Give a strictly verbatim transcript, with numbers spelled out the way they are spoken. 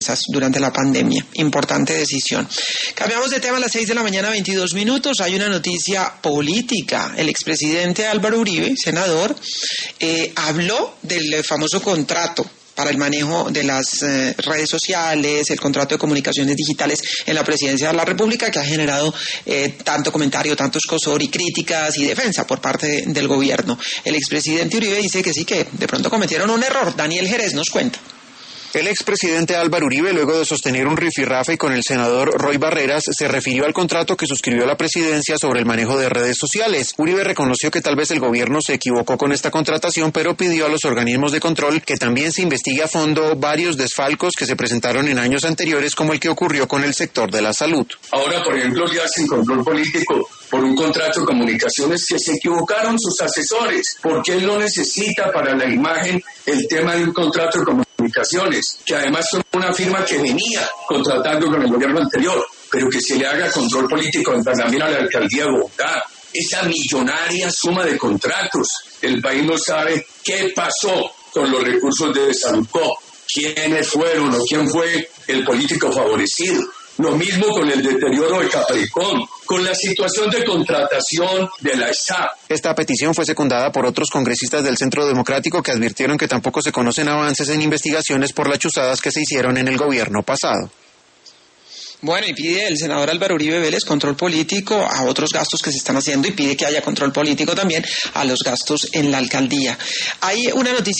durante la pandemia. Importante decisión. Cambiamos de tema a las seis de la mañana, veintidós minutos. Hay una noticia política. El expresidente Álvaro Uribe, senador, eh, habló del famoso contrato para el manejo de las eh, redes sociales, el contrato de comunicaciones digitales en la presidencia de la República, que ha generado eh, tanto comentario, tanto escozor y críticas y defensa por parte de, del gobierno. El expresidente Uribe dice que sí, que de pronto cometieron un error. Daniel Jerez nos cuenta. El expresidente Álvaro Uribe, luego de sostener un rifirrafe con el senador Roy Barreras, se refirió al contrato que suscribió la presidencia sobre el manejo de redes sociales. Uribe reconoció que tal vez el gobierno se equivocó con esta contratación, pero pidió a los organismos de control que también se investigue a fondo varios desfalcos que se presentaron en años anteriores, como el que ocurrió con el sector de la salud. Ahora, por ejemplo, le hacen control político por un contrato de comunicaciones que se equivocaron sus asesores, porque él no necesita para la imagen el tema de un contrato de comunicaciones, que además son una firma que venía contratando con el gobierno anterior, pero que se le haga control político también a la alcaldía de Bogotá. Esa millonaria suma de contratos, el país no sabe qué pasó con los recursos de Salucó, quiénes fueron o quién fue el político favorecido. Lo mismo con el deterioro de Capricorn, con la situación de contratación de la S A P. Esta petición fue secundada por otros congresistas del Centro Democrático que advirtieron que tampoco se conocen avances en investigaciones por las chuzadas que se hicieron en el gobierno pasado. Bueno, y pide el senador Álvaro Uribe Vélez control político a otros gastos que se están haciendo y pide que haya control político también a los gastos en la alcaldía. Hay una noticia